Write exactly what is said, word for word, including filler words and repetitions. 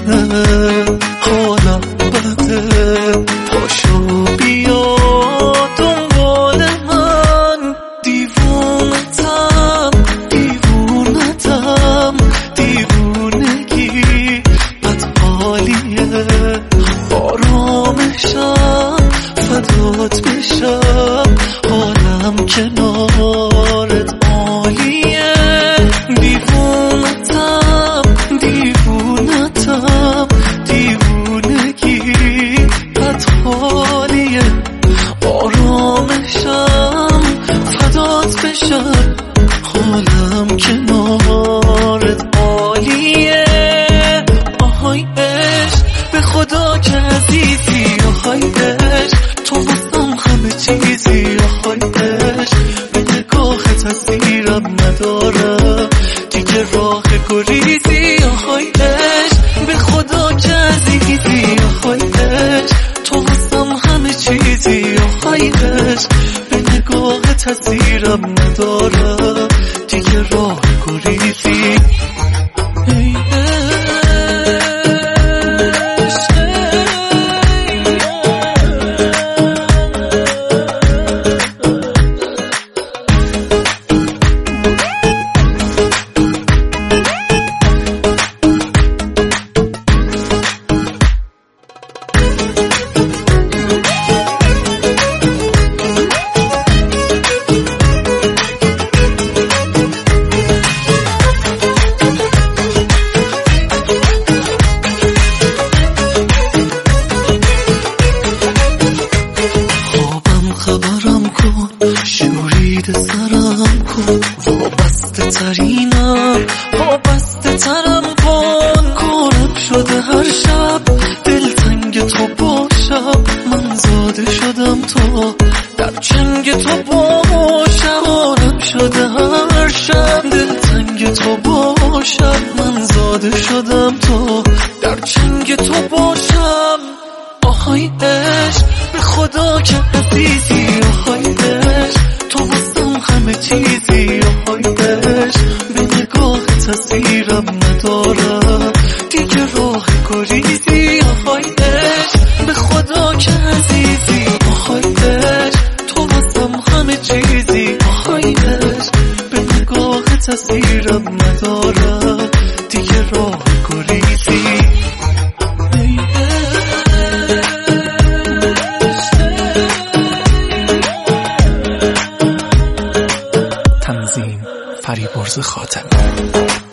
حالا بده، پاشو بیا دنبال من. دیوونتم دیوونتم دیوونگی بد حالیه، آرامشم فدات بشم، حالم کنارت عالیه. دیوونتم دیوونتم دیوونگی بد حالیه، آرامشم فدات بشم، حالم کنارت عالیه. آهای عشق به خدا که عزیزی، آهای عشق تو واسم همه چیزی، آهای عشق به نگاهت تاثیرم ندارم دیگه راه گریزی. آهای عشق به خدا که عزیزی، آهای عشق تو واسم همه چیزی، آهای عشق به نگاهت تاثیرم ندارم دیگه راه گریزی. ای خبرم کن، شورید سرم کن، وابسته ترینم وابسته ترم کن. کارم شده هر شب دلتنگ تو باشم، من زاده شدم تا در چنگ تو باشم. کارم شده هر شب دلتنگ تو باشم، من زاده شدم تا در چنگ تو باشم. آهای عشق به خدا که عزیزی، آهای عشق تو واسم همه چیزی، آهای عشق به نگاه تاثیرم ندارم دیگه راه گریزی. آهای عشق به خدا که عزیزی، آهای عشق تو واسم همه چیزی، آهای عشق به نگاه تاثیرم ندارم دیگه راه گریزی. تنظیم فریبرز خاتمی.